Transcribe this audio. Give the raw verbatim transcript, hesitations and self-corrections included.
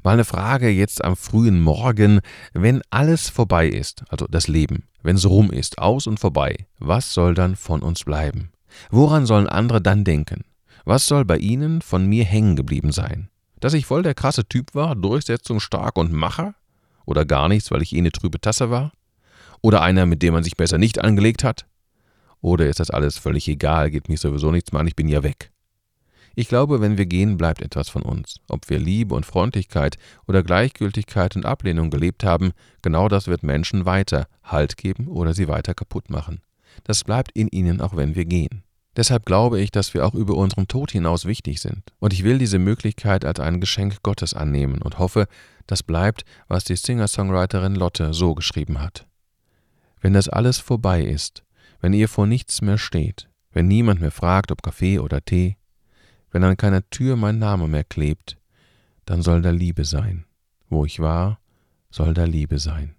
Mal eine Frage jetzt am frühen Morgen. Wenn alles vorbei ist, also das Leben, wenn es rum ist, aus und vorbei, was soll dann von uns bleiben? Woran sollen andere dann denken? Was soll bei ihnen von mir hängen geblieben sein? Dass ich voll der krasse Typ war, durchsetzungsstark und Macher? Oder gar nichts, weil ich eh eine trübe Tasse war? Oder einer, mit dem man sich besser nicht angelegt hat? Oder ist das alles völlig egal, geht mich sowieso nichts mehr an, ich bin ja weg? Ich glaube, wenn wir gehen, bleibt etwas von uns. Ob wir Liebe und Freundlichkeit oder Gleichgültigkeit und Ablehnung gelebt haben, genau das wird Menschen weiter Halt geben oder sie weiter kaputt machen. Das bleibt in ihnen, auch wenn wir gehen. Deshalb glaube ich, dass wir auch über unseren Tod hinaus wichtig sind. Und ich will diese Möglichkeit als ein Geschenk Gottes annehmen und hoffe, das bleibt, was die Singer-Songwriterin Lotte so geschrieben hat. Wenn das alles vorbei ist, wenn ihr vor nichts mehr steht, wenn niemand mehr fragt, ob Kaffee oder Tee, wenn an keiner Tür mein Name mehr klebt, dann soll da Liebe sein. Wo ich war, soll da Liebe sein.